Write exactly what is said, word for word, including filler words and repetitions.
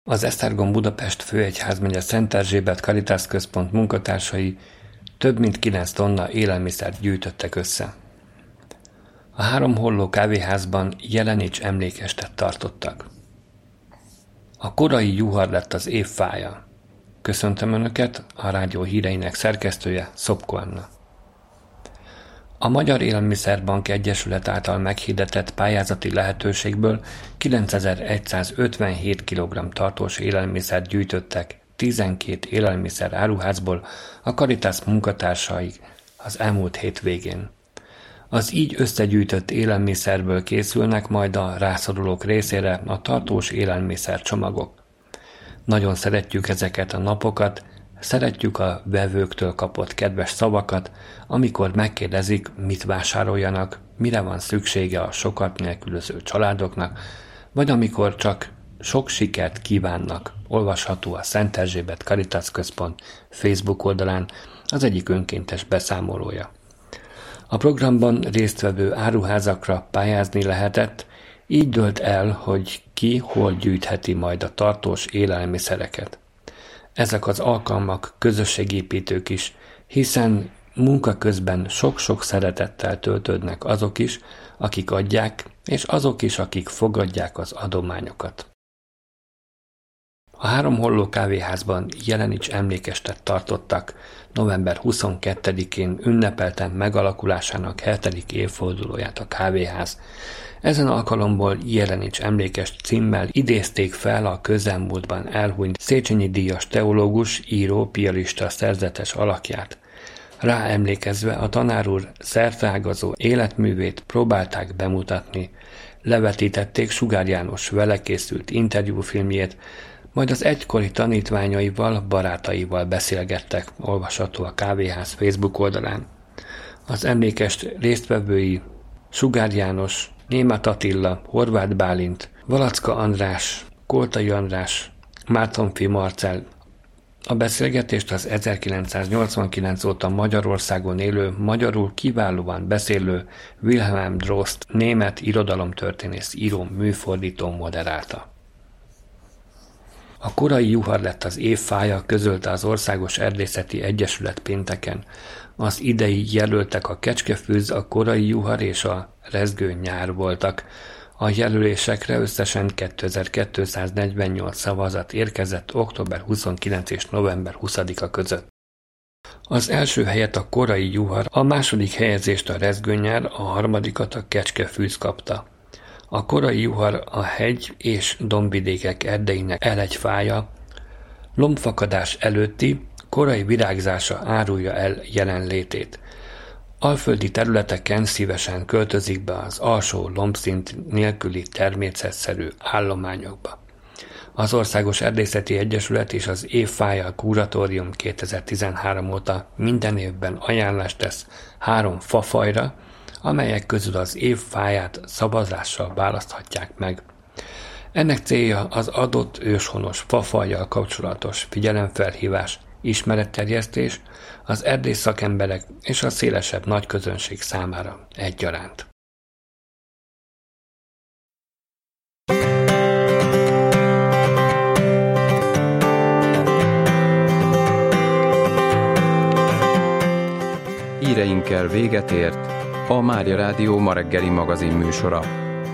Az Esztergom Budapest Főegyházmegye Szent Erzsébet Caritas Központ munkatársai több mint kilenc tonna élelmiszert gyűjtöttek össze. A Háromholló kávéházban Jelenics emlékestet tartottak. A korai juhar lett az év fája. Köszöntöm Önöket, a rádió híreinek szerkesztője, Szopko Anna. A Magyar Élelmiszerbank Egyesület által meghirdetett pályázati lehetőségből kilencezer-egyszázötvenhét kilogramm tartós élelmiszert gyűjtöttek tizenkét élelmiszer áruházból a Caritas munkatársai az elmúlt hét végén. Az így összegyűjtött élelmiszerből készülnek majd a rászorulók részére a tartós élelmiszer csomagok. Nagyon szeretjük ezeket a napokat, szeretjük a vevőktől kapott kedves szavakat, amikor megkérdezik, mit vásároljanak, mire van szüksége a sokat nélkülöző családoknak, vagy amikor csak sok sikert kívánnak. Olvasható a Szent Erzsébet Caritas Központ Facebook oldalán az egyik önkéntes beszámolója. A programban résztvevő áruházakra pályázni lehetett, így dőlt el, hogy ki hol gyűjtheti majd a tartós élelmiszereket. Ezek az alkalmak közösségépítők is, hiszen munka közben sok-sok szeretettel töltődnek azok is, akik adják, és azok is, akik fogadják az adományokat. A Háromholló kávéházban Jelenics emlékestet tartottak, november huszonkettedikén ünnepelten megalakulásának hetedik évfordulóját a kávéház. Ezen alkalomból Jelenics emlékest címmel idézték fel a közelmúltban elhunyt Széchenyi díjas teológus, író, piarista szerzetes alakját. Rá emlékezve a tanár úr szerteágazó életművét próbálták bemutatni, levetítették Sugár János vele készült interjúfilmjét, majd az egykori tanítványaival, barátaival beszélgettek, olvasható a kávéház Facebook oldalán. Az emlékest résztvevői Sugár János, Németh Attila, Horváth Bálint, Valacka András, Koltai András, Mártonffy Marcell. A beszélgetést az ezerkilencszáznyolcvankilenc óta Magyarországon élő, magyarul kiválóan beszélő Wilhelm Drost német irodalomtörténész író műfordító moderálta. A korai juhar lett az év fája, közölte az Országos Erdészeti Egyesület pénteken. Az idei jelöltek a kecskefűz, a korai juhar és a rezgő nyár voltak. A jelölésekre összesen kétezer-kétszáznegyvennyolc szavazat érkezett október huszonkilencedike és november huszadika között. Az első helyet a korai juhar, a második helyezést a rezgőnyár, a harmadikat a kecskefűz kapta. A korai juhar a hegy és dombvidékek erdeinek elegyfája, lombfakadás előtti, korai virágzása árulja el jelenlétét. Alföldi területeken szívesen költözik be az alsó lombszint nélküli természetszerű állományokba. Az Országos Erdészeti Egyesület és az Évfája Kuratórium kétezer-tizenhárom óta minden évben ajánlást tesz három fafajra, amelyek közül az év fáját szavazással választhatják meg. Ennek célja az adott őshonos fafajjal kapcsolatos figyelemfelhívás, ismeretterjesztés az erdész szakemberek és a szélesebb nagyközönség számára egyaránt. Híreinkkel véget ért a Mária Rádió ma reggeli magazin műsora.